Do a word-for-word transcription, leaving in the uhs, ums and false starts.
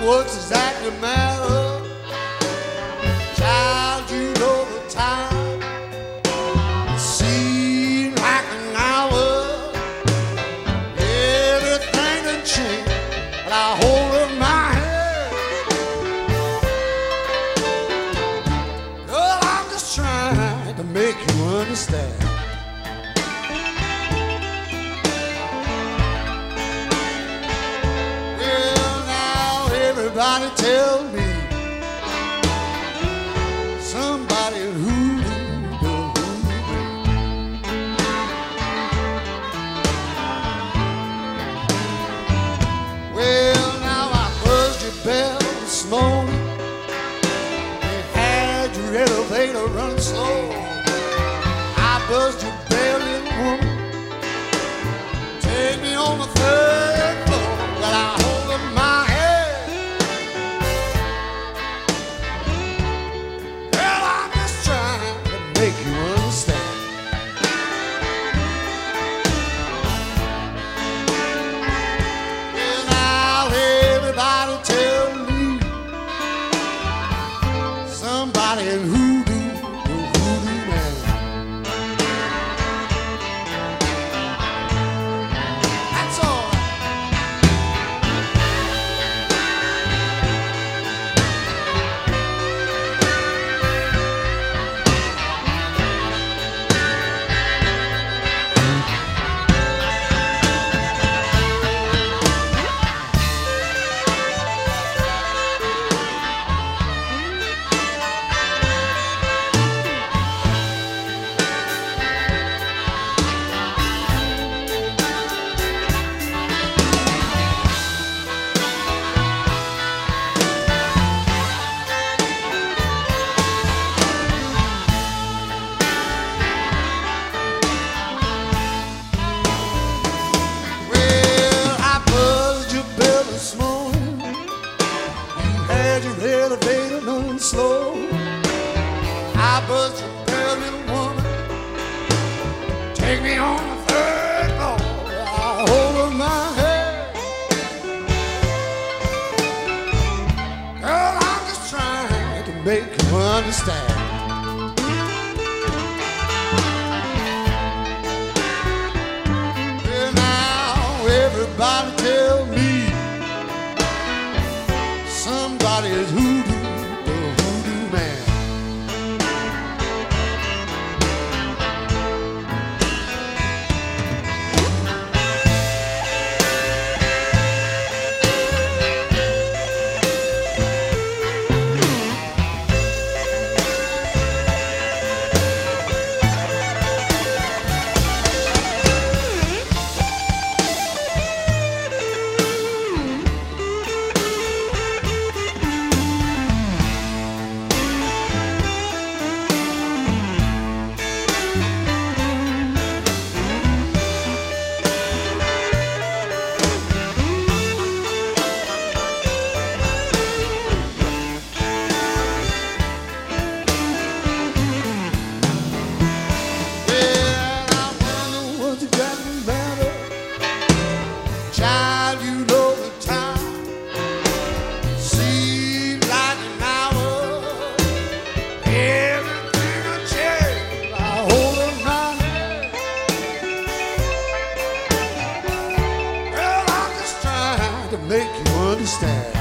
what's exactly the matter? Child, you know the time. It seems like an hour. Everything done changed, but I hold up my head. Girl, I'm just trying to make you understand. Everybody tell me somebody who do well, now I buzzed your bell this morning and had your elevator run slow. I buzzed your bell, little woman, take me on the third floor. Well, I hold up my somebody in hoodoo, the hoodoo man. That's all right. Elevator moving slow. I buzzed your bell, little woman, take me on the third floor. I hold up my head. Girl, I'm just trying to make you understand. Well, now everybody tell me somebody is hoodoo, the hoodoo man. Child, you know the time. Seems like an hour. Everything I change, I hold up my head. Girl, I'm just trying to make you understand.